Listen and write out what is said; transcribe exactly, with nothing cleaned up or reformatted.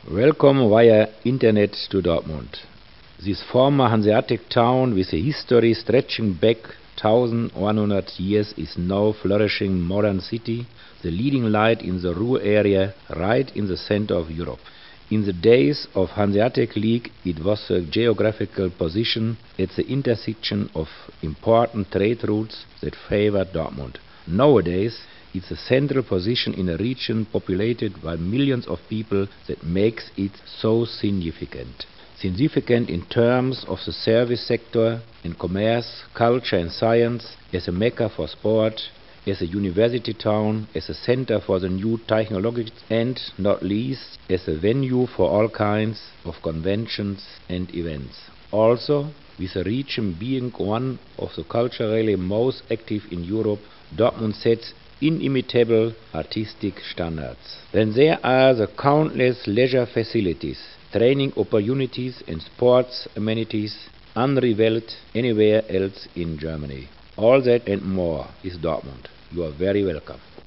Welcome via internet to Dortmund. This former Hanseatic town with a history stretching back eleven hundred years is now flourishing modern city, the leading light in the Ruhr area, right in the center of Europe. In the days of Hanseatic League, it was a geographical position at the intersection of important trade routes that favored Dortmund. Nowadays, it's a central position in a region populated by millions of people that makes it so significant. Significant in terms of the service sector, in commerce, culture and science, as a mecca for sport, as a university town, as a center for the new technologies, and not least as a venue for all kinds of conventions and events. Also, with the region being one of the culturally most active in Europe, Dortmund sets inimitable artistic standards. Then there are the countless leisure facilities, training opportunities and sports amenities unrivaled anywhere else in Germany. All that and more is Dortmund. You are very welcome.